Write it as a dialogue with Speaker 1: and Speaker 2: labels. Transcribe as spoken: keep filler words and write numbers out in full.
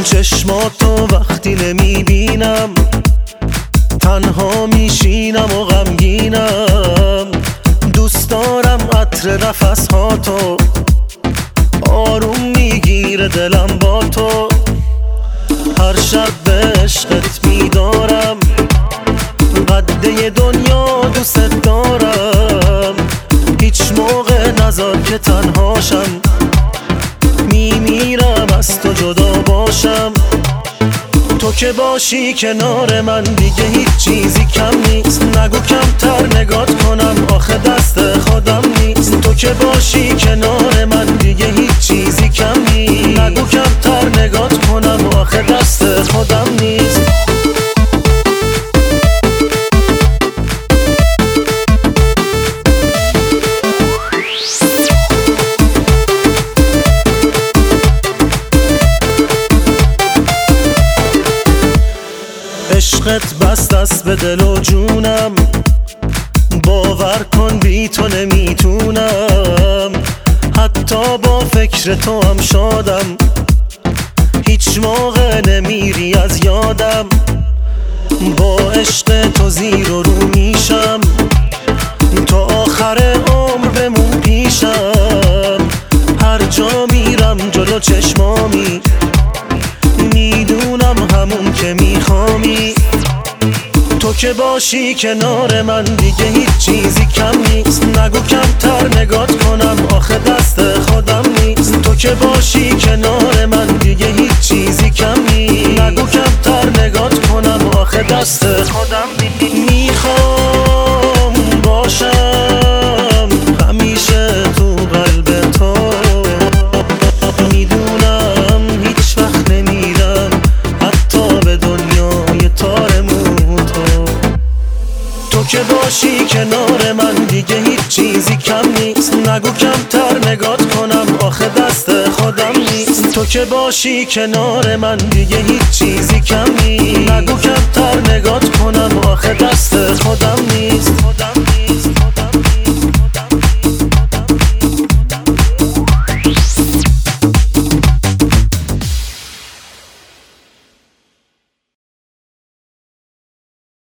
Speaker 1: چشماتو وقتی نمیبینم تنها میشینم و غمگینم. دوست دارم عطر نفس هاتو، آروم میگیره دلم با تو. هر شب به عشقت میدارم، قده دنیا دوست دارم. هیچ موقع نذار که تنهاشم، میمیرم از تو جدا باشم. تو که باشی کنار من دیگه هیچ چیزی کم نیست. نگو کمتر نگات کنم، آخه دست خودم نیست. تو که باشی کنار من دیگه هیچ چیزی کم نیست. نگو کمتر نگات کنم، آخه دست خودم نیست. عشقت بست است به دل و جونم، باور کن بی تو نمیتونم. حتی با فکر تو هم شادم، هیچ موقع نمیری از یادم. با عشق تو زیر و رو میشم، تا آخر عمر بمون پیشم. هر جا میرم جلو چشمامی، میدونم همون که میخوامی. تو که باشی کنار من دیگه هیچ چیزی کم نیست. نگو کمتر نگات کنم، آخه دست خودم نیست. تو که باشی کنار من دیگه هیچ چیزی کم نیست. نگو کمتر نگات کنم، آخه دست خودم نیست. میخوام باشم همیشه تو قلب تو، میدونم هیچ وقت نمیرم حتی به دنیای تارمون تو. تو که باشی کنار من دیگه هیچ چیزی کم نیست. نگو کمتر نگات کنم، آخه دست خودم نیست. تو که باشی کنار من دیگه هیچ چیزی کم نیست. نگو کمتر نگات کنم، آخه دست خودم نیست.